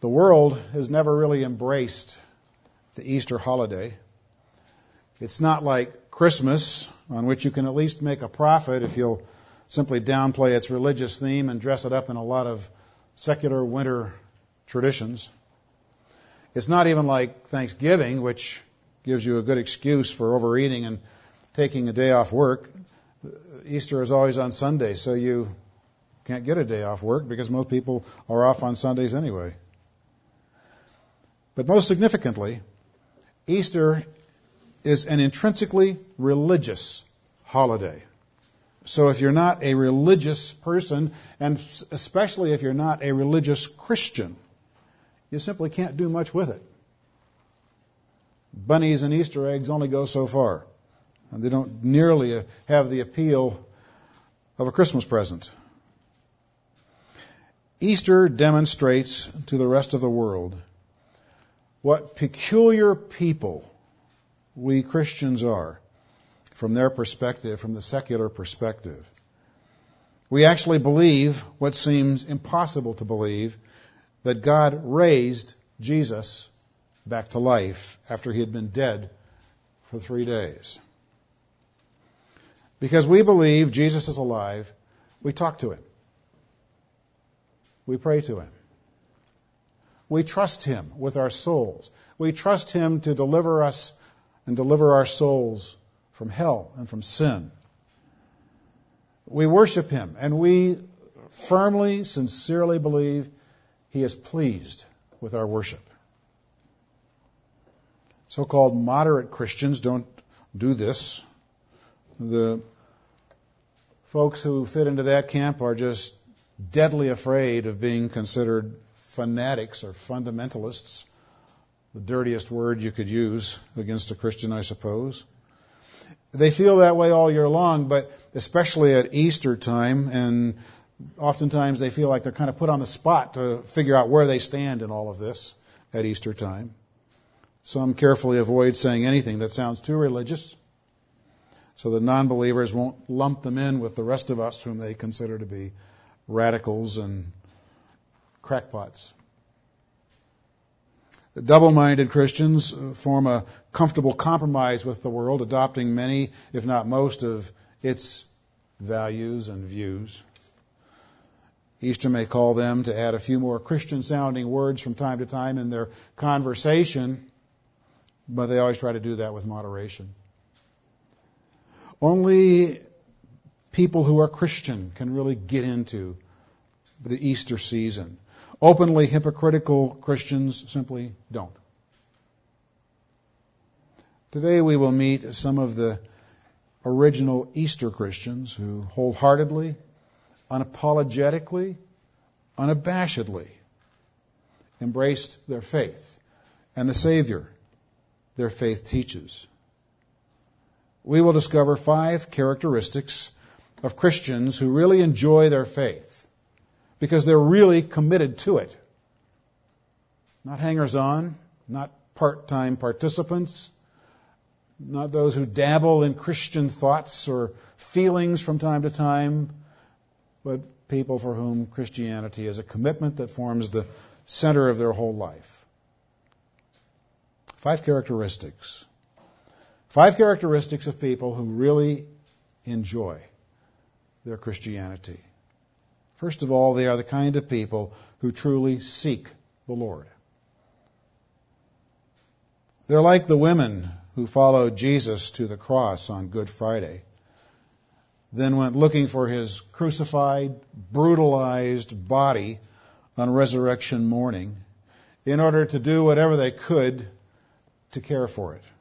The world has never really embraced the Easter holiday. It's not like Christmas, on which you can at least make a profit if you'll simply downplay its religious theme and dress it up in a lot of secular winter traditions. It's not even like Thanksgiving, which gives you a good excuse for overeating and taking a day off work. Easter is always on Sunday, so you can't get a day off work because most people are off on Sundays anyway. But most significantly, Easter is an intrinsically religious holiday. So if you're not a religious person, and especially if you're not a religious Christian, you simply can't do much with it. Bunnies and Easter eggs only go so far. And they don't nearly have the appeal of a Christmas present. Easter demonstrates to the rest of the world what peculiar people we Christians are from their perspective, from the secular perspective. We actually believe what seems impossible to believe, that God raised Jesus back to life after he had been dead for 3 days. Because we believe Jesus is alive, we talk to him. We pray to him. We trust him with our souls. We trust him to deliver us and deliver our souls from hell and from sin. We worship him, and we firmly, sincerely believe he is pleased with our worship. So-called moderate Christians don't do this. The folks who fit into that camp are just deadly afraid of being considered fanatics or fundamentalists, the dirtiest word you could use against a Christian, I suppose. They feel that way all year long, but especially at Easter time, and oftentimes they feel like they're kind of put on the spot to figure out where they stand in all of this at Easter time. Some carefully avoid saying anything that sounds too religious, so the non-believers won't lump them in with the rest of us whom they consider to be radicals and crackpots. The double-minded Christians form a comfortable compromise with the world, adopting many, if not most, of its values and views. Easter may call them to add a few more Christian-sounding words from time to time in their conversation, but they always try to do that with moderation. Only people who are Christian can really get into the Easter season. Openly hypocritical Christians simply don't. Today we will meet some of the original Easter Christians who wholeheartedly, unapologetically, unabashedly embraced their faith and the Savior their faith teaches. We will discover 5 characteristics of Christians who really enjoy their faith because they're really committed to it. Not hangers-on, not part-time participants, not those who dabble in Christian thoughts or feelings from time to time, but people for whom Christianity is a commitment that forms the center of their whole life. 5 characteristics. 5 characteristics of people who really enjoy their Christianity. First of all, they are the kind of people who truly seek the Lord. They're like the women who followed Jesus to the cross on Good Friday, then went looking for his crucified, brutalized body on resurrection morning in order to do whatever they could to care for it.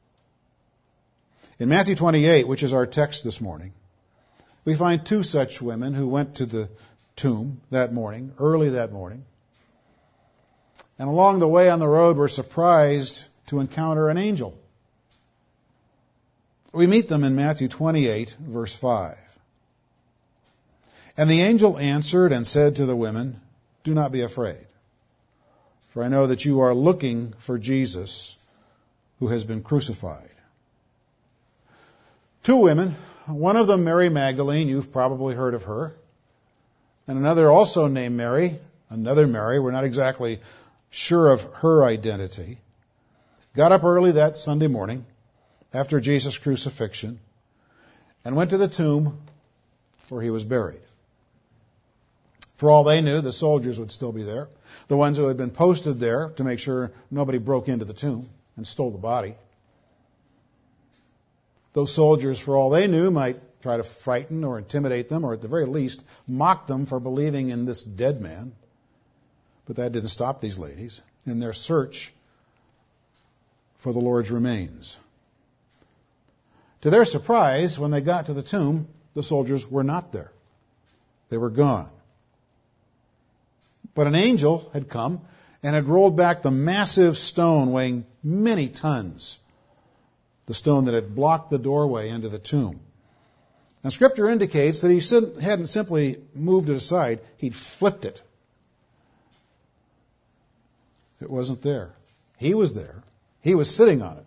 In Matthew 28, which is our text this morning, we find 2 such women who went to the tomb that morning, early that morning, and along the way on the road were surprised to encounter an angel. We meet them in Matthew 28, verse 5. And the angel answered and said to the women, "Do not be afraid, for I know that you are looking for Jesus who has been crucified." 2 women, one of them Mary Magdalene, you've probably heard of her, and another also named Mary, another Mary. We're not exactly sure of her identity, got up early that Sunday morning after Jesus' crucifixion and went to the tomb where he was buried. For all they knew, the soldiers would still be there, the ones who had been posted there to make sure nobody broke into the tomb and stole the body. Those soldiers, for all they knew, might try to frighten or intimidate them, or at the very least, mock them for believing in this dead man. But that didn't stop these ladies in their search for the Lord's remains. To their surprise, when they got to the tomb, the soldiers were not there. They were gone. But an angel had come and had rolled back the massive stone weighing many tons, the stone that had blocked the doorway into the tomb. And Scripture indicates that he hadn't simply moved it aside, he'd flipped it. It wasn't there. He was there. He was sitting on it.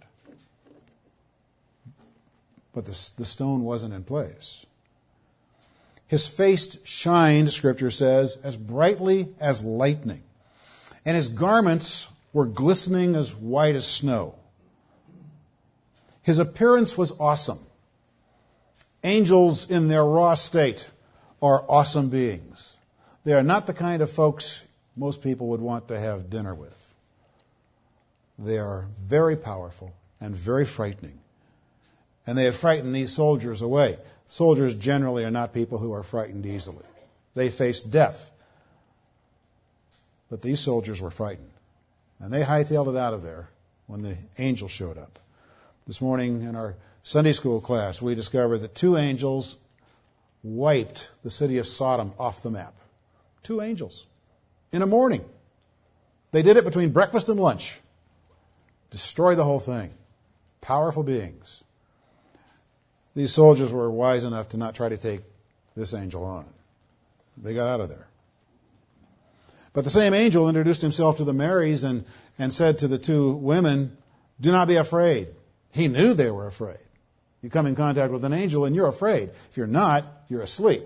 But the stone wasn't in place. His face shined, Scripture says, as brightly as lightning. And his garments were glistening as white as snow. His appearance was awesome. Angels in their raw state are awesome beings. They are not the kind of folks most people would want to have dinner with. They are very powerful and very frightening. And they had frightened these soldiers away. Soldiers generally are not people who are frightened easily. They face death. But these soldiers were frightened. And they hightailed it out of there when the angel showed up. This morning in our Sunday school class, we discovered that 2 angels wiped the city of Sodom off the map. 2 angels. In a morning. They did it between breakfast and lunch. Destroyed the whole thing. Powerful beings. These soldiers were wise enough to not try to take this angel on. They got out of there. But the same angel introduced himself to the Marys and said to the 2 women, "Do not be afraid." He knew they were afraid. You come in contact with an angel and you're afraid. If you're not, you're asleep.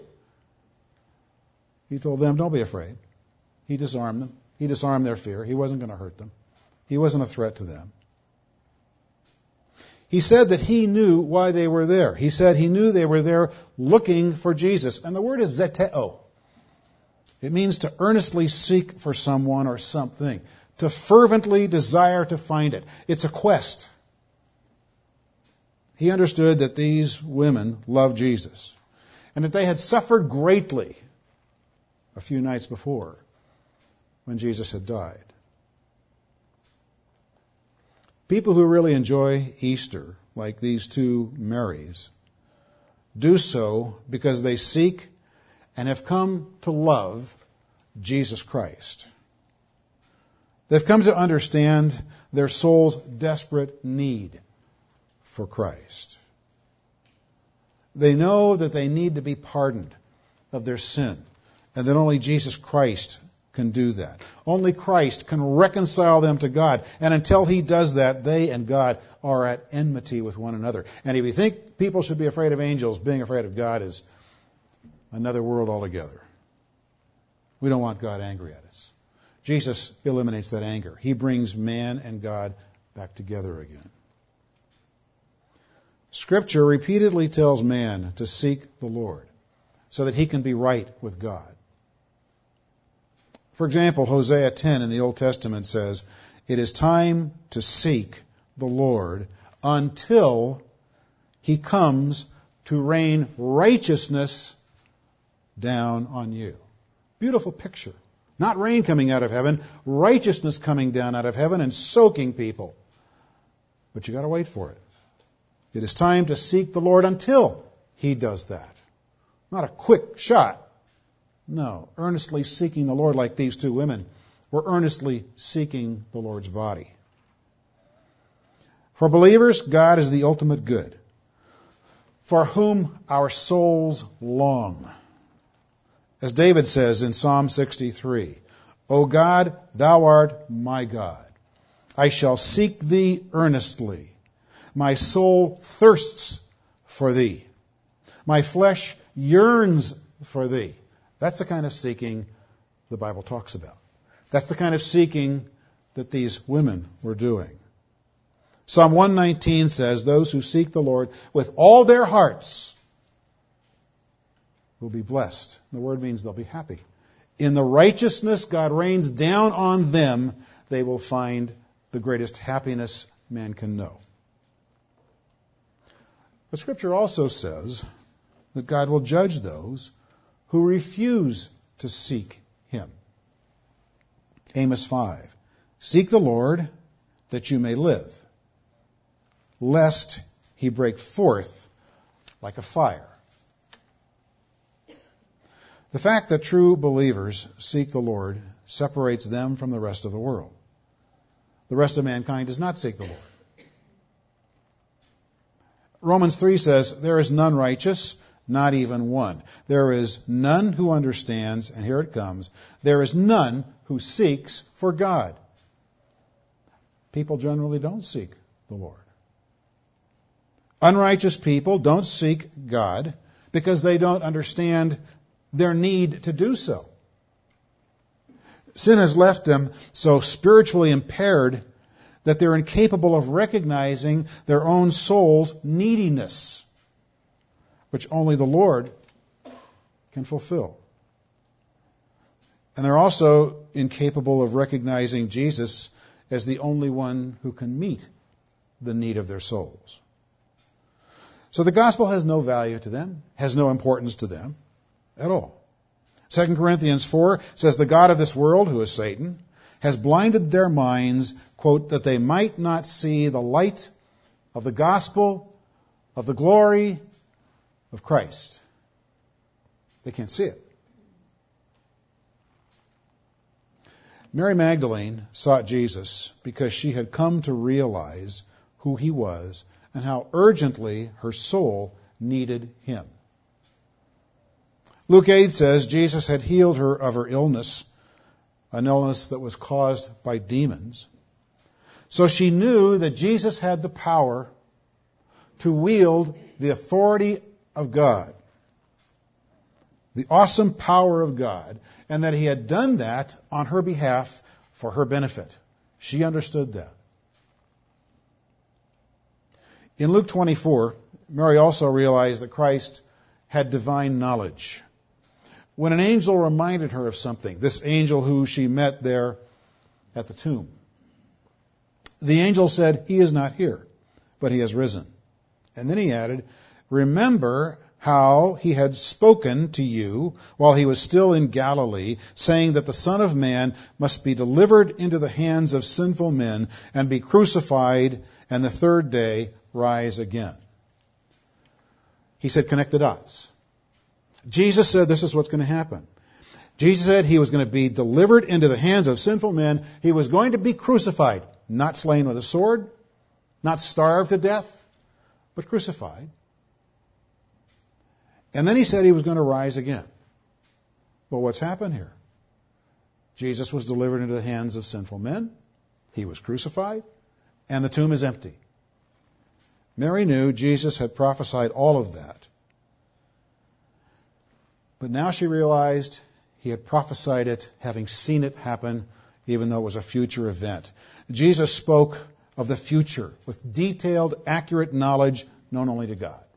He told them, don't be afraid. He disarmed them. He disarmed their fear. He wasn't going to hurt them. He wasn't a threat to them. He said that he knew why they were there. He said he knew they were there looking for Jesus. And the word is zeteo. It means to earnestly seek for someone or something, to fervently desire to find it. It's a quest. He understood that these women loved Jesus and that they had suffered greatly a few nights before when Jesus had died. People who really enjoy Easter, like these 2 Marys, do so because they seek and have come to love Jesus Christ. They've come to understand their soul's desperate need for Christ. They know that they need to be pardoned of their sin, and that only Jesus Christ can do that. Only Christ can reconcile them to God, and until He does that, they and God are at enmity with one another. And if you think people should be afraid of angels, being afraid of God is another world altogether. We don't want God angry at us. Jesus eliminates that anger. He brings man and God back together again. Scripture repeatedly tells man to seek the Lord so that he can be right with God. For example, Hosea 10 in the Old Testament says, "It is time to seek the Lord until He comes to rain righteousness down on you." Beautiful picture. Not rain coming out of heaven, righteousness coming down out of heaven and soaking people. But you got to wait for it. It is time to seek the Lord until He does that. Not a quick shot. No, earnestly seeking the Lord like these 2 women were earnestly seeking the Lord's body. For believers, God is the ultimate good, for whom our souls long. As David says in Psalm 63, "O God, Thou art my God. I shall seek Thee earnestly. My soul thirsts for Thee. My flesh yearns for Thee." That's the kind of seeking the Bible talks about. That's the kind of seeking that these women were doing. Psalm 119 says, those who seek the Lord with all their hearts will be blessed. The word means they'll be happy. In the righteousness God rains down on them, they will find the greatest happiness man can know. But Scripture also says that God will judge those who refuse to seek Him. Amos 5. Seek the Lord that you may live, lest He break forth like a fire. The fact that true believers seek the Lord separates them from the rest of the world. The rest of mankind does not seek the Lord. Romans 3 says, there is none righteous, not even one. There is none who understands, and here it comes, there is none who seeks for God. People generally don't seek the Lord. Unrighteous people don't seek God because they don't understand their need to do so. Sin has left them so spiritually impaired that they're incapable of recognizing their own soul's neediness, which only the Lord can fulfill. And they're also incapable of recognizing Jesus as the only one who can meet the need of their souls. So the gospel has no value to them, has no importance to them at all. 2 Corinthians 4 says, the God of this world, who is Satan, has blinded their minds, quote, that they might not see the light of the gospel of the glory of Christ. They can't see it. Mary Magdalene sought Jesus because she had come to realize who He was and how urgently her soul needed Him. Luke 8 says Jesus had healed her of her illness, an illness that was caused by demons. So she knew that Jesus had the power to wield the authority of God, the awesome power of God, and that He had done that on her behalf for her benefit. She understood that. In Luke 24, Mary also realized that Christ had divine knowledge. When an angel reminded her of something, this angel who she met there at the tomb, the angel said, He is not here, but He has risen. And then he added, remember how He had spoken to you while He was still in Galilee, saying that the Son of Man must be delivered into the hands of sinful men and be crucified, and the third day rise again. He said, connect the dots. Jesus said this is what's going to happen. Jesus said He was going to be delivered into the hands of sinful men. He was going to be crucified, not slain with a sword, not starved to death, but crucified. And then He said He was going to rise again. Well, what's happened here? Jesus was delivered into the hands of sinful men. He was crucified, and the tomb is empty. Mary knew Jesus had prophesied all of that. But now she realized He had prophesied it, having seen it happen, even though it was a future event. Jesus spoke of the future with detailed, accurate knowledge known only to God.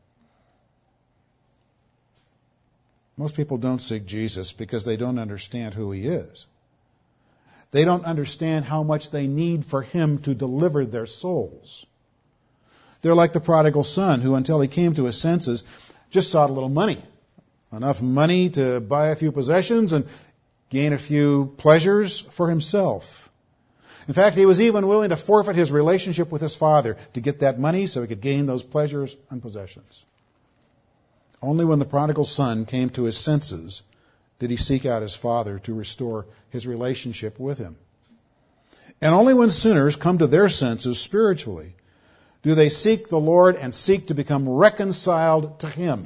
Most people don't seek Jesus because they don't understand who He is. They don't understand how much they need for Him to deliver their souls. They're like the prodigal son who, until he came to his senses, just sought a little money. Enough money to buy a few possessions and gain a few pleasures for himself. In fact, he was even willing to forfeit his relationship with his father to get that money so he could gain those pleasures and possessions. Only when the prodigal son came to his senses did he seek out his father to restore his relationship with him. And only when sinners come to their senses spiritually do they seek the Lord and seek to become reconciled to Him.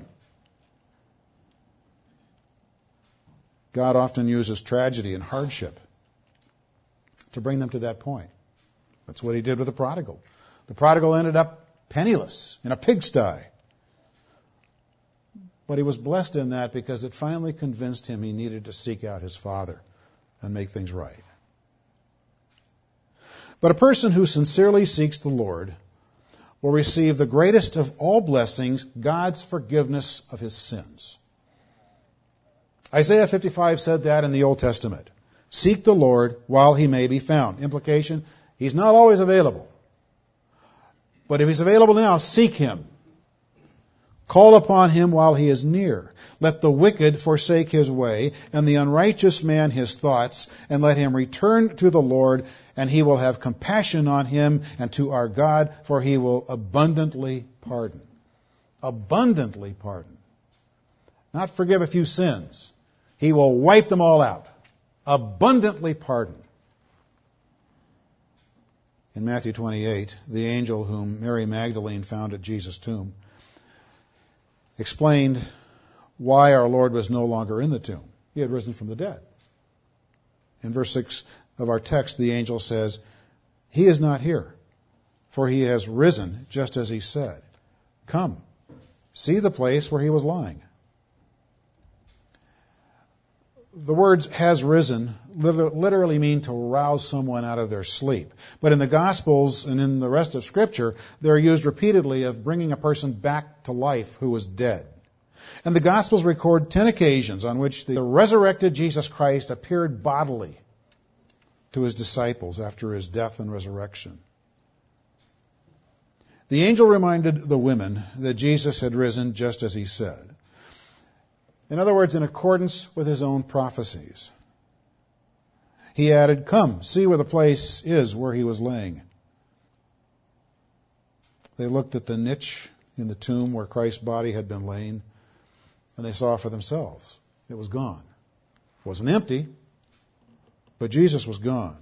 God often uses tragedy and hardship to bring them to that point. That's what He did with the prodigal. The prodigal ended up penniless in a pigsty. But he was blessed in that because it finally convinced him he needed to seek out his father and make things right. But a person who sincerely seeks the Lord will receive the greatest of all blessings, God's forgiveness of his sins. Isaiah 55 said that in the Old Testament. Seek the Lord while he may be found. Implication, he's not always available. But if he's available now, seek him. Call upon him while he is near. Let the wicked forsake his way, and the unrighteous man his thoughts, and let him return to the Lord, and he will have compassion on him and to our God, for he will abundantly pardon. Abundantly pardon. Not forgive a few sins. He will wipe them all out. Abundantly pardon. In Matthew 28, the angel whom Mary Magdalene found at Jesus' tomb explained why our Lord was no longer in the tomb. He had risen from the dead. In verse 6 of our text, the angel says, "He is not here, for he has risen just as he said. Come, see the place where he was lying." The words "has risen" literally mean to rouse someone out of their sleep. But in the Gospels and in the rest of Scripture, they're used repeatedly of bringing a person back to life who was dead. And the Gospels record 10 occasions on which the resurrected Jesus Christ appeared bodily to his disciples after his death and resurrection. The angel reminded the women that Jesus had risen just as he said. In other words, in accordance with his own prophecies. He added, "Come, see where the place is where he was laying." They looked at the niche in the tomb where Christ's body had been laid, and they saw for themselves. It was gone. It wasn't empty, but Jesus was gone.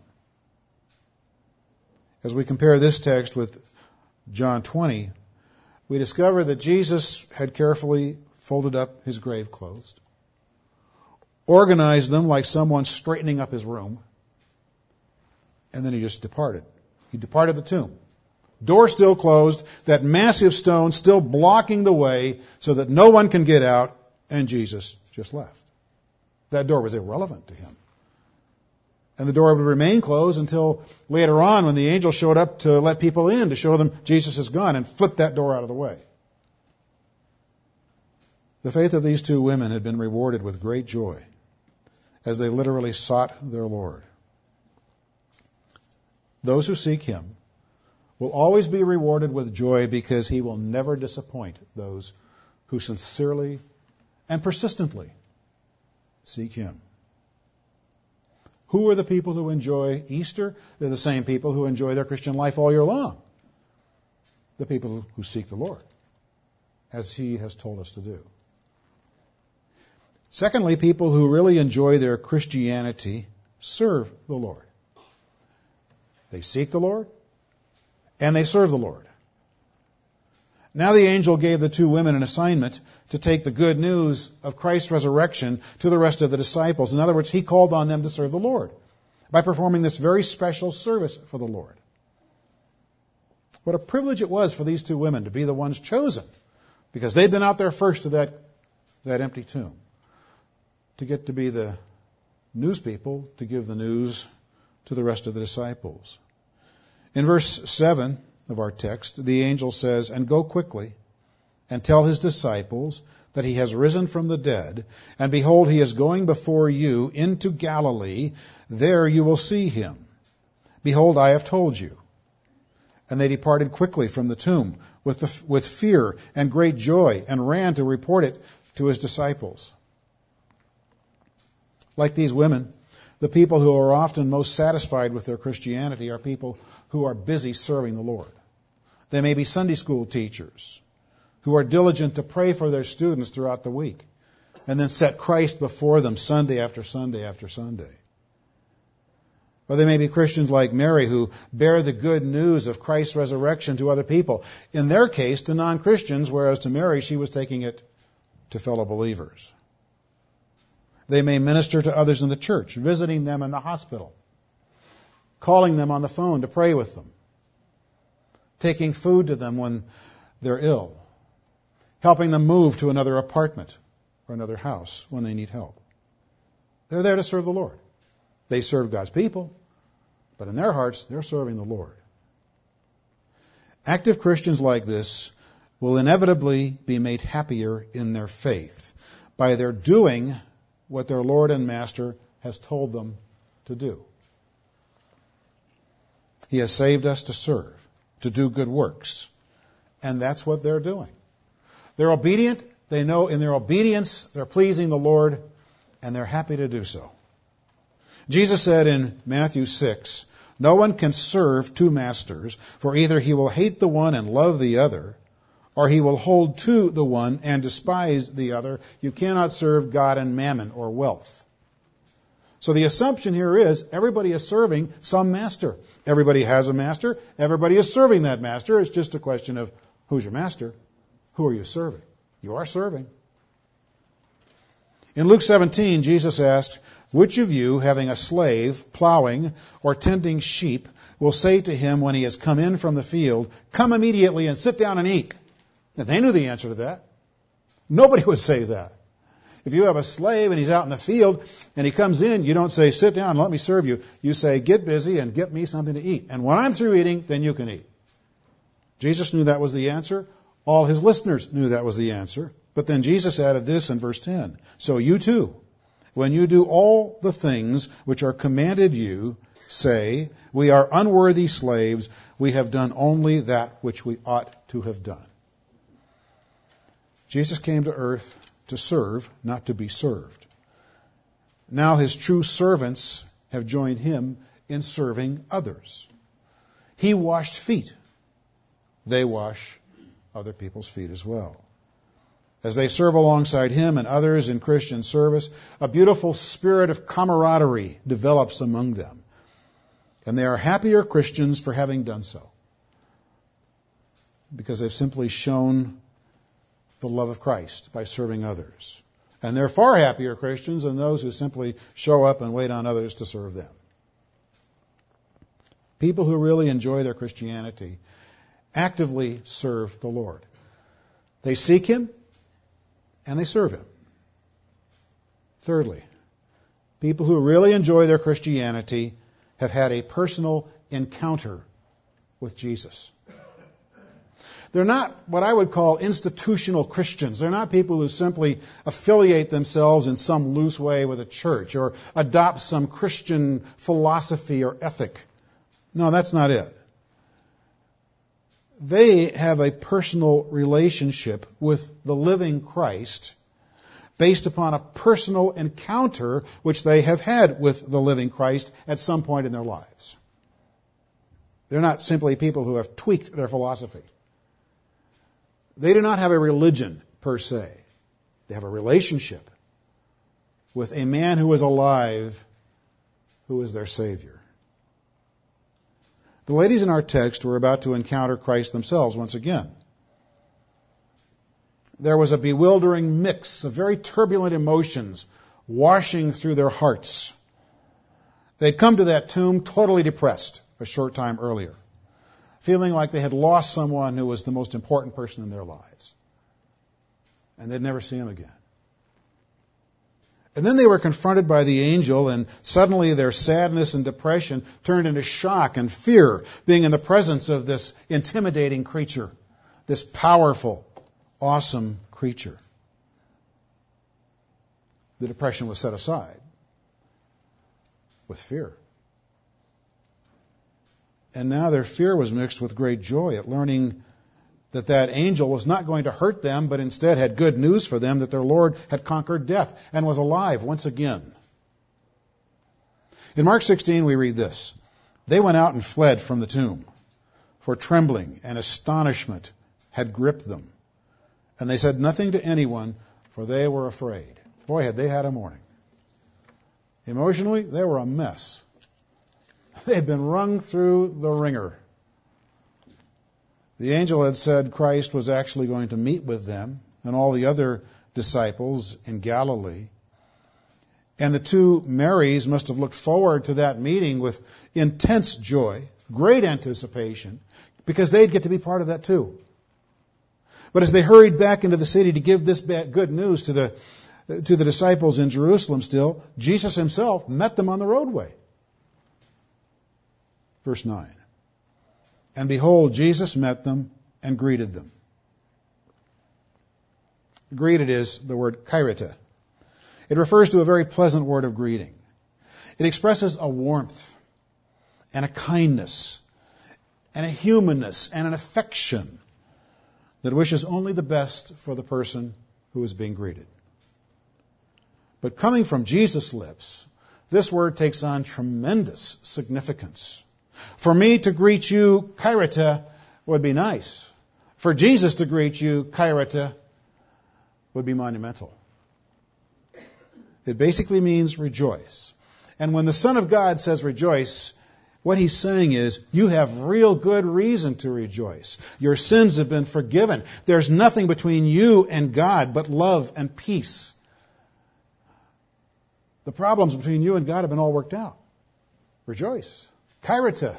As we compare this text with John 20, we discover that Jesus had carefully folded up his grave clothes, organized them like someone straightening up his room, and then he just departed. He departed the tomb. Door still closed, that massive stone still blocking the way so that no one can get out, and Jesus just left. That door was irrelevant to him. And the door would remain closed until later on when the angel showed up to let people in, to show them Jesus is gone, and flipped that door out of the way. The faith of these two women had been rewarded with great joy as they literally sought their Lord. Those who seek him will always be rewarded with joy because he will never disappoint those who sincerely and persistently seek him. Who are the people who enjoy Easter? They're the same people who enjoy their Christian life all year long. The people who seek the Lord, as he has told us to do. Secondly, people who really enjoy their Christianity serve the Lord. They seek the Lord, and they serve the Lord. Now the angel gave the two women an assignment to take the good news of Christ's resurrection to the rest of the disciples. In other words, he called on them to serve the Lord by performing this very special service for the Lord. What a privilege it was for these two women to be the ones chosen, because they'd been out there first to that empty tomb, to get to be the news people, to give the news to the rest of the disciples. In verse 7 of our text, the angel says, "And go quickly and tell his disciples that he has risen from the dead, and behold, he is going before you into Galilee. There you will see him. Behold, I have told you." And they departed quickly from the tomb with fear and great joy, and ran to report it to his disciples. Like these women, the people who are often most satisfied with their Christianity are people who are busy serving the Lord. They may be Sunday school teachers who are diligent to pray for their students throughout the week and then set Christ before them Sunday after Sunday after Sunday. Or they may be Christians like Mary who bear the good news of Christ's resurrection to other people. In their case, to non-Christians, whereas to Mary, she was taking it to fellow believers. They may minister to others in the church, visiting them in the hospital, calling them on the phone to pray with them, taking food to them when they're ill, helping them move to another apartment or another house when they need help. They're there to serve the Lord. They serve God's people, But in their hearts, they're serving the Lord. Active Christians like this will inevitably be made happier in their faith by their doing what their Lord and Master has told them to do. He has saved us to serve, to do good works. And that's what they're doing. They're obedient. They know in their obedience they're pleasing the Lord, and they're happy to do so. Jesus said in Matthew 6, "No one can serve two masters, for either he will hate the one and love the other, or he will hold to the one and despise the other. You cannot serve God and mammon," or wealth. So the assumption here is everybody is serving some master. Everybody has a master. Everybody is serving that master. It's just a question of who's your master? Who are you serving? You are serving. In Luke 17, Jesus asked, "Which of you, having a slave plowing or tending sheep, will say to him when he has come in from the field, 'Come immediately and sit down and eat'?" Now, they knew the answer to that. Nobody would say that. If you have a slave and he's out in the field and he comes in, you don't say, "Sit down and let me serve you." You say, "Get busy and get me something to eat. And when I'm through eating, then you can eat." Jesus knew that was the answer. All his listeners knew that was the answer. But then Jesus added this in verse 10. "So you too, when you do all the things which are commanded you, say, 'We are unworthy slaves. We have done only that which we ought to have done.'" Jesus came to earth to serve, not to be served. Now his true servants have joined him in serving others. He washed feet. They wash other people's feet as well. As they serve alongside him and others in Christian service, a beautiful spirit of camaraderie develops among them. And they are happier Christians for having done so, because they've simply shown the love of Christ by serving others. And they're far happier Christians than those who simply show up and wait on others to serve them. People who really enjoy their Christianity actively serve the Lord. They seek him and they serve him. Thirdly, people who really enjoy their Christianity have had a personal encounter with Jesus. They're not what I would call institutional Christians. They're not people who simply affiliate themselves in some loose way with a church or adopt some Christian philosophy or ethic. No, that's not it. They have a personal relationship with the living Christ based upon a personal encounter which they have had with the living Christ at some point in their lives. They're not simply people who have tweaked their philosophy. They do not have a religion per se. They have a relationship with a man who is alive, who is their Savior. The ladies in our text were about to encounter Christ themselves once again. There was a bewildering mix of very turbulent emotions washing through their hearts. They'd come to that tomb totally depressed a short time earlier, feeling like they had lost someone who was the most important person in their lives. And they'd never see him again. And then they were confronted by the angel, and suddenly their sadness and depression turned into shock and fear, being in the presence of this intimidating creature, this powerful, awesome creature. The depression was set aside with fear. And now their fear was mixed with great joy at learning that that angel was not going to hurt them, but instead had good news for them that their Lord had conquered death and was alive once again. In Mark 16, we read this: "They went out and fled from the tomb, for trembling and astonishment had gripped them. And they said nothing to anyone, for they were afraid." Boy, had they had a morning. Emotionally, they were a mess. They had been wrung through the ringer. The angel had said Christ was actually going to meet with them and all the other disciples in Galilee. And the two Marys must have looked forward to that meeting with intense joy, great anticipation, because they'd get to be part of that too. But as they hurried back into the city to give this good news to the disciples in Jerusalem still, Jesus himself met them on the roadway. Verse 9. And behold, Jesus met them and greeted them. Greeted is the word kairete. It refers to a very pleasant word of greeting. It expresses a warmth and a kindness and a humanness and an affection that wishes only the best for the person who is being greeted. But coming from Jesus' lips, this word takes on tremendous significance. For me to greet you, kairete, would be nice. For Jesus to greet you, kairete, would be monumental. It basically means rejoice. And when the Son of God says rejoice, what he's saying is, you have real good reason to rejoice. Your sins have been forgiven. There's nothing between you and God but love and peace. The problems between you and God have been all worked out. Rejoice. Kairete.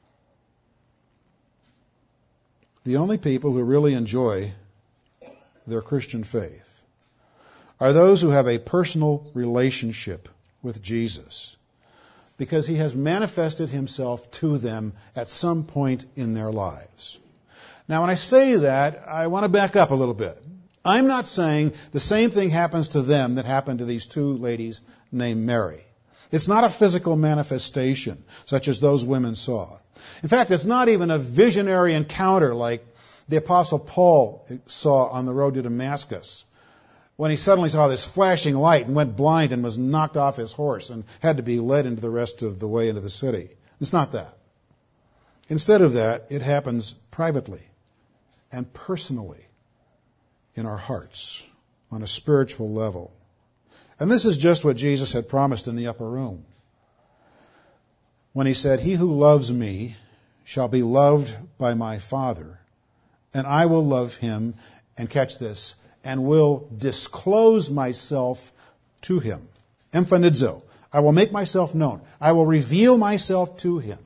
The only people who really enjoy their Christian faith are those who have a personal relationship with Jesus, because he has manifested himself to them at some point in their lives. Now, when I say that, I want to back up a little bit. I'm not saying the same thing happens to them that happened to these two ladies named Mary. It's not a physical manifestation, such as those women saw. In fact, it's not even a visionary encounter like the Apostle Paul saw on the road to Damascus, when he suddenly saw this flashing light and went blind and was knocked off his horse and had to be led into the rest of the way into the city. It's not that. Instead of that, it happens privately and personally in our hearts on a spiritual level. And this is just what Jesus had promised in the upper room, when he said, "He who loves me shall be loved by my Father, and I will love him," and catch this, "and will disclose myself to him." Emphanizo. I will make myself known. I will reveal myself to him.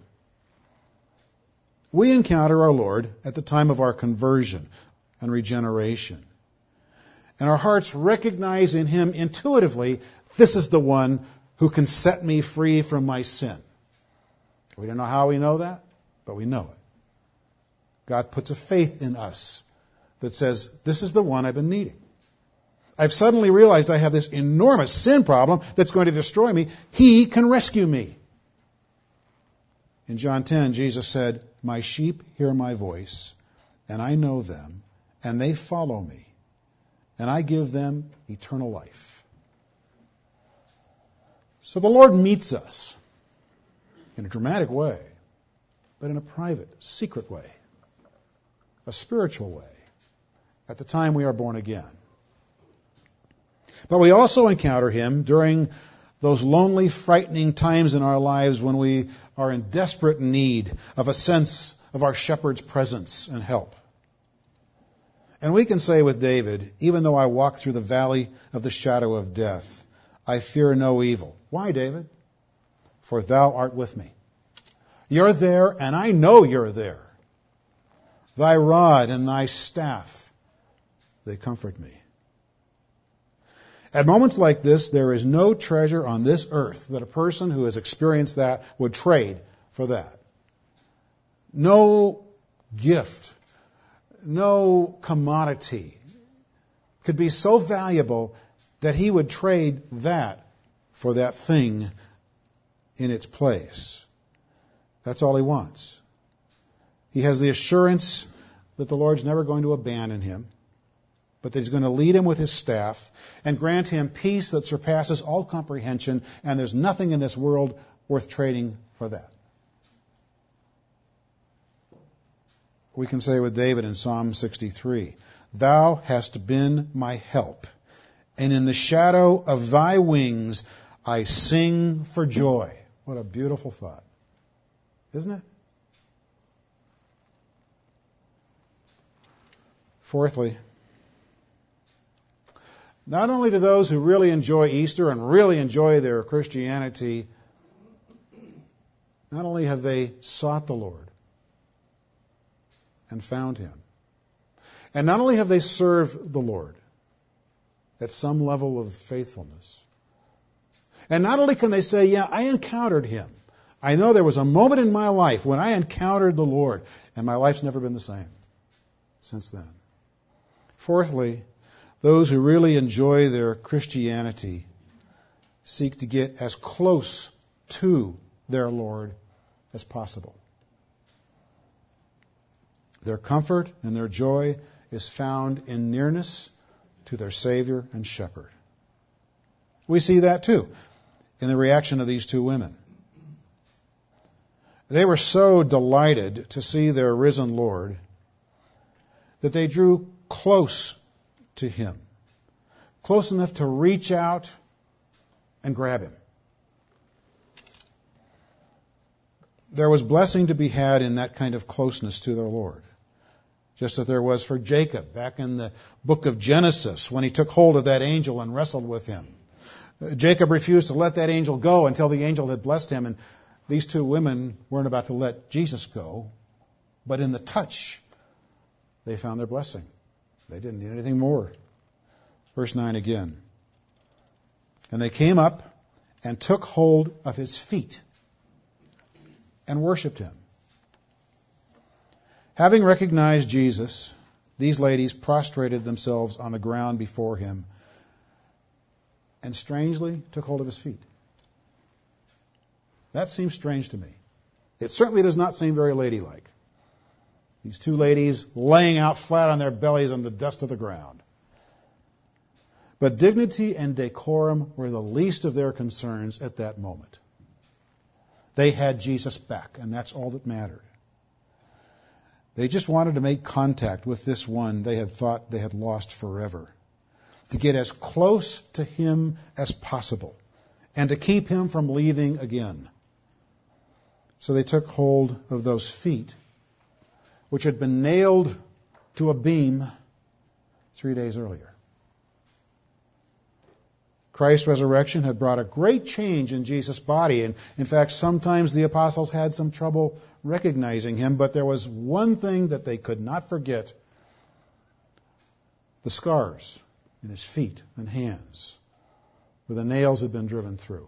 We encounter our Lord at the time of our conversion and regeneration. And our hearts recognize in him intuitively, this is the one who can set me free from my sin. We don't know how we know that, but we know it. God puts a faith in us that says, this is the one I've been needing. I've suddenly realized I have this enormous sin problem that's going to destroy me. He can rescue me. In John 10, Jesus said, "My sheep hear my voice, and I know them, and they follow me, and I give them eternal life." So the Lord meets us in a dramatic way, but in a private, secret way, a spiritual way, at the time we are born again. But we also encounter him during those lonely, frightening times in our lives when we are in desperate need of a sense of our shepherd's presence and help. And we can say with David, "Even though I walk through the valley of the shadow of death, I fear no evil." Why, David? "For thou art with me." You're there, and I know you're there. "Thy rod and thy staff, they comfort me." At moments like this, there is no treasure on this earth that a person who has experienced that would trade for that. No gift, no commodity could be so valuable that he would trade that for that thing in its place. That's all he wants. He has the assurance that the Lord's never going to abandon him, but that he's going to lead him with his staff and grant him peace that surpasses all comprehension, and there's nothing in this world worth trading for that. We can say with David in Psalm 63, "Thou hast been my help, and in the shadow of thy wings I sing for joy." What a beautiful thought, isn't it? Fourthly, not only do those who really enjoy Easter and really enjoy their Christianity, not only have they sought the Lord and found him, and not only have they served the Lord at some level of faithfulness, and not only can they say, "Yeah, I encountered him. I know there was a moment in my life when I encountered the Lord, and my life's never been the same since then. Fourthly, those who really enjoy their Christianity seek to get as close to their Lord as possible. Their comfort and their joy is found in nearness to their Savior and Shepherd. We see that too in the reaction of these two women. They were so delighted to see their risen Lord that they drew close to Him, close enough to reach out and grab Him. There was blessing to be had in that kind of closeness to their Lord, just as there was for Jacob back in the book of Genesis when he took hold of that angel and wrestled with him. Jacob refused to let that angel go until the angel had blessed him, and these two women weren't about to let Jesus go, but in the touch, they found their blessing. They didn't need anything more. Verse 9 again. And they came up and took hold of His feet and worshipped Him. Having recognized Jesus, these ladies prostrated themselves on the ground before Him and strangely took hold of His feet. That seems strange to me. It certainly does not seem very ladylike. These two ladies laying out flat on their bellies on the dust of the ground. But dignity and decorum were the least of their concerns at that moment. They had Jesus back, and that's all that mattered. They just wanted to make contact with this one they had thought they had lost forever, to get as close to Him as possible, and to keep Him from leaving again. So they took hold of those feet, which had been nailed to a beam 3 days earlier. Christ's resurrection had brought a great change in Jesus' body, and in fact, sometimes the apostles had some trouble recognizing Him, but there was one thing that they could not forget: the scars in His feet and hands, where the nails had been driven through.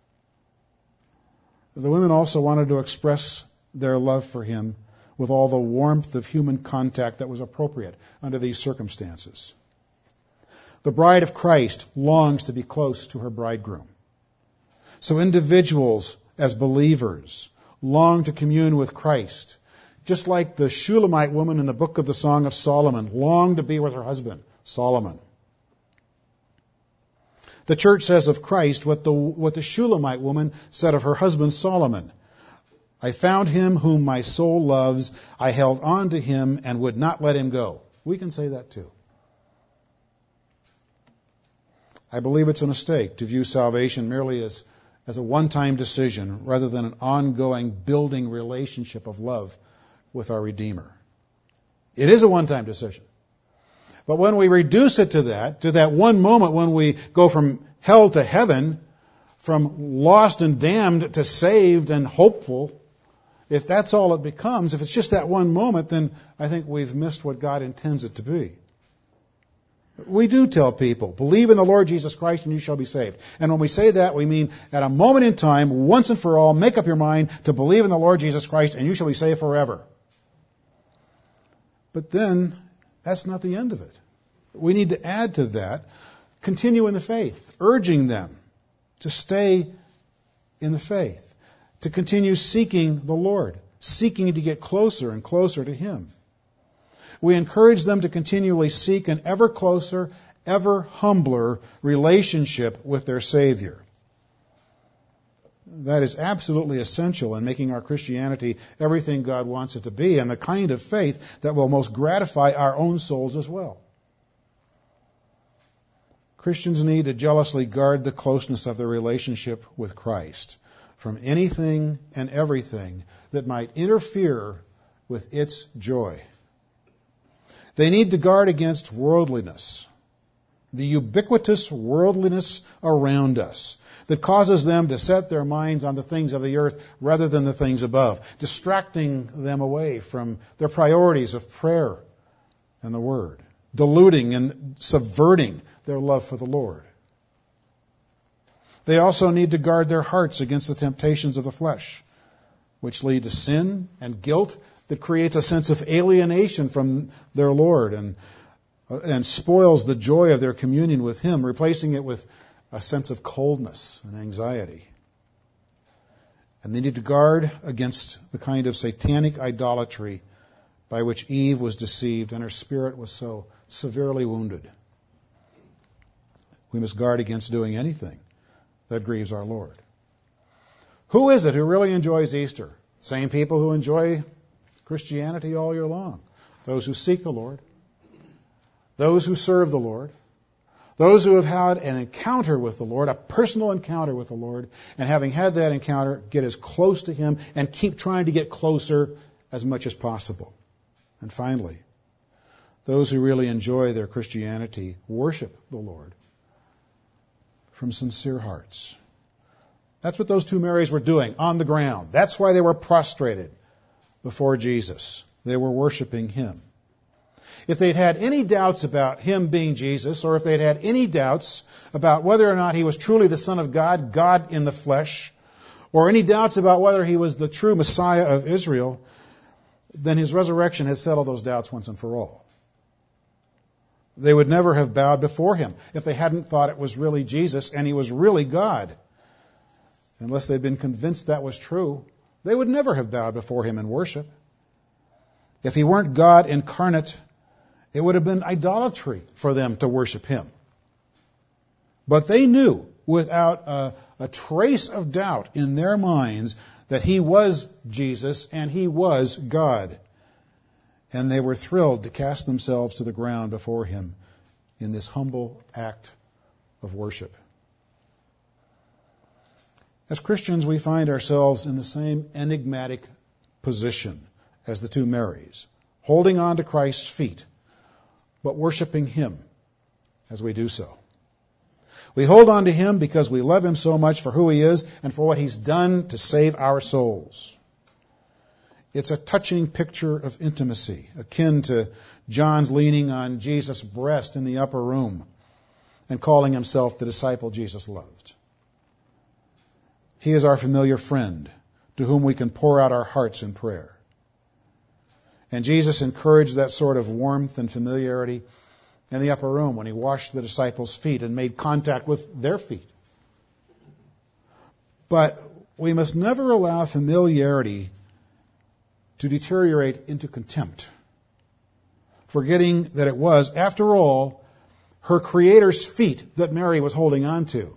The women also wanted to express their love for Him with all the warmth of human contact that was appropriate under these circumstances. The bride of Christ longs to be close to her bridegroom. So individuals, as believers, long to commune with Christ, just like the Shulamite woman in the book of the Song of Solomon longed to be with her husband, Solomon. The church says of Christ what the Shulamite woman said of her husband Solomon. I found him whom my soul loves. I held on to him and would not let him go. We can say that too. I believe it's a mistake to view salvation merely as a one-time decision rather than an ongoing, building relationship of love with our Redeemer. It is a one-time decision. But when we reduce it to that one moment when we go from hell to heaven, from lost and damned to saved and hopeful, if that's all it becomes, if it's just that one moment, then I think we've missed what God intends it to be. We do tell people, believe in the Lord Jesus Christ and you shall be saved. And when we say that, we mean at a moment in time, once and for all, make up your mind to believe in the Lord Jesus Christ and you shall be saved forever. But then, that's not the end of it. We need to add to that, continue in the faith, urging them to stay in the faith, to continue seeking the Lord, seeking to get closer and closer to Him. We encourage them to continually seek an ever closer, ever humbler relationship with their Savior. That is absolutely essential in making our Christianity everything God wants it to be, and the kind of faith that will most gratify our own souls as well. Christians need to jealously guard the closeness of their relationship with Christ from anything and everything that might interfere with its joy. They need to guard against worldliness, the ubiquitous worldliness around us that causes them to set their minds on the things of the earth rather than the things above, distracting them away from their priorities of prayer and the Word, diluting and subverting their love for the Lord. They also need to guard their hearts against the temptations of the flesh, which lead to sin and guilt that creates a sense of alienation from their Lord and spoils the joy of their communion with Him, replacing it with a sense of coldness and anxiety. And they need to guard against the kind of satanic idolatry by which Eve was deceived and her spirit was so severely wounded. We must guard against doing anything that grieves our Lord. Who is it who really enjoys Easter? Same people who enjoy Christianity all year long. Those who seek the Lord. Those who serve the Lord. Those who have had an encounter with the Lord, a personal encounter with the Lord, and having had that encounter, get as close to Him and keep trying to get closer as much as possible. And finally, those who really enjoy their Christianity worship the Lord from sincere hearts. That's what those two Marys were doing on the ground. That's why they were prostrated before Jesus. They were worshiping Him. If they'd had any doubts about Him being Jesus, or if they'd had any doubts about whether or not He was truly the Son of God, God in the flesh, or any doubts about whether He was the true Messiah of Israel, then His resurrection had settled those doubts once and for all. They would never have bowed before Him if they hadn't thought it was really Jesus and He was really God. Unless they'd been convinced that was true, they would never have bowed before Him in worship. If He weren't God incarnate, it would have been idolatry for them to worship Him. But they knew without a trace of doubt in their minds that He was Jesus and He was God. And they were thrilled to cast themselves to the ground before Him in this humble act of worship. As Christians, we find ourselves in the same enigmatic position as the two Marys, holding on to Christ's feet, but worshiping Him as we do so. We hold on to Him because we love Him so much for who He is and for what He's done to save our souls. It's a touching picture of intimacy, akin to John's leaning on Jesus' breast in the upper room and calling himself the disciple Jesus loved. He is our familiar friend to whom we can pour out our hearts in prayer. And Jesus encouraged that sort of warmth and familiarity in the upper room when He washed the disciples' feet and made contact with their feet. But we must never allow familiarity to deteriorate into contempt, forgetting that it was, after all, her Creator's feet that Mary was holding on to,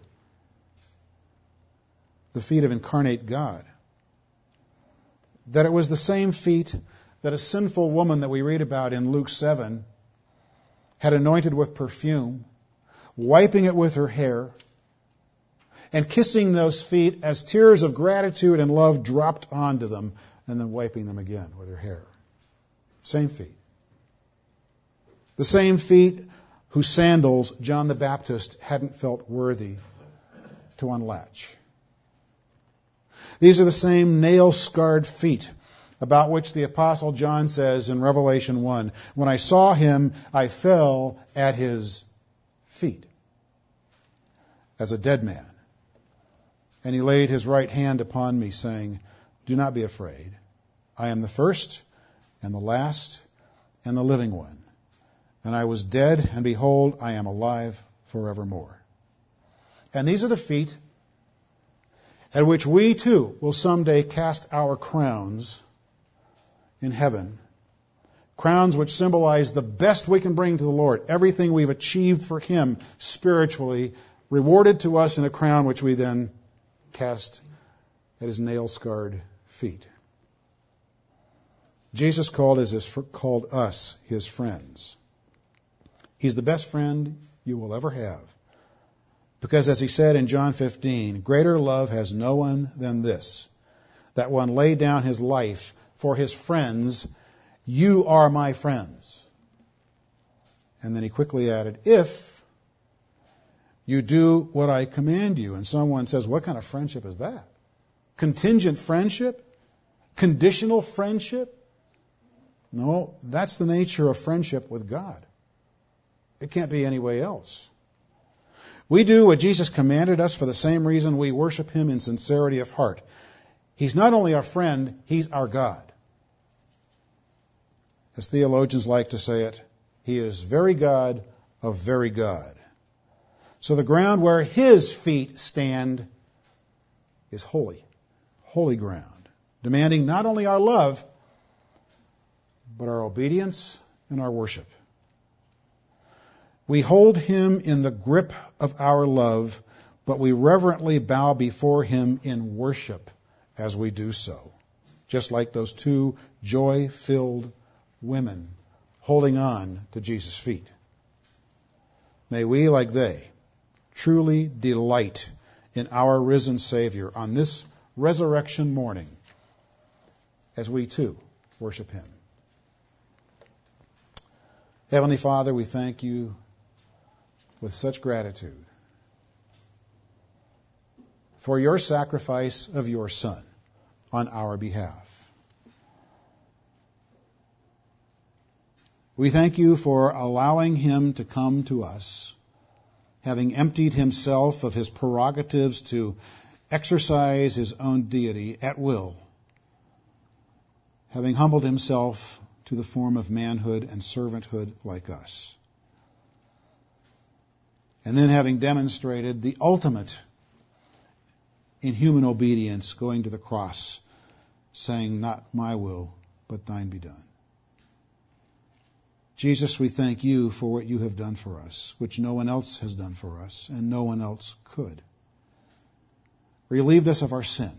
the feet of incarnate God. That it was the same feet that a sinful woman that we read about in Luke 7 had anointed with perfume, wiping it with her hair, and kissing those feet as tears of gratitude and love dropped onto them, and then wiping them again with her hair. Same feet. The same feet whose sandals John the Baptist hadn't felt worthy to unlatch. These are the same nail-scarred feet about which the Apostle John says in Revelation 1, "When I saw Him, I fell at His feet as a dead man. And He laid His right hand upon me, saying, 'Do not be afraid. I am the first and the last and the living one. And I was dead, and behold, I am alive forevermore.'" And these are the feet at which we too will someday cast our crowns in heaven. Crowns which symbolize the best we can bring to the Lord. Everything we've achieved for Him spiritually, rewarded to us in a crown which we then cast at His nail-scarred feet. Jesus called us His friends. He's the best friend you will ever have. Because as He said in John 15, "Greater love has no one than this, that one lay down his life for his friends. You are my friends." And then He quickly added, "If you do what I command you." And someone says, what kind of friendship is that? Contingent friendship? Conditional friendship? No, that's the nature of friendship with God. It can't be any way else. We do what Jesus commanded us for the same reason we worship Him in sincerity of heart. He's not only our friend, He's our God. As theologians like to say it, He is very God of very God. So the ground where His feet stand is holy, holy ground, demanding not only our love, but our obedience and our worship. We hold Him in the grip of our love, but we reverently bow before Him in worship as we do so, just like those two joy-filled women holding on to Jesus' feet. May we, like they, truly delight in our risen Savior on this resurrection morning as we too worship Him. Heavenly Father, we thank You with such gratitude for Your sacrifice of Your Son on our behalf. We thank You for allowing Him to come to us, having emptied Himself of His prerogatives to exercise His own deity at will, having humbled Himself to the form of manhood and servanthood like us, and then having demonstrated the ultimate in human obedience, going to the cross, saying, "Not my will, but Thine be done." Jesus, we thank You for what You have done for us, which no one else has done for us, and no one else could. Relieved us of our sin.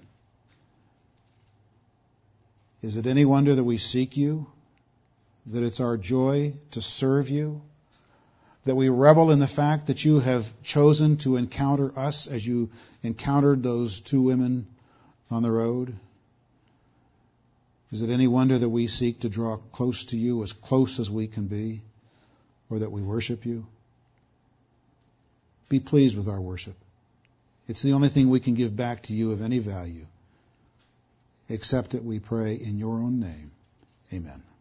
Is it any wonder that we seek You, that it's our joy to serve You, that we revel in the fact that You have chosen to encounter us as You encountered those two women on the road? Is it any wonder that we seek to draw close to You, as close as we can be, or that we worship You? Be pleased with our worship. It's the only thing we can give back to You of any value. Accept it, we pray, in Your own name. Amen.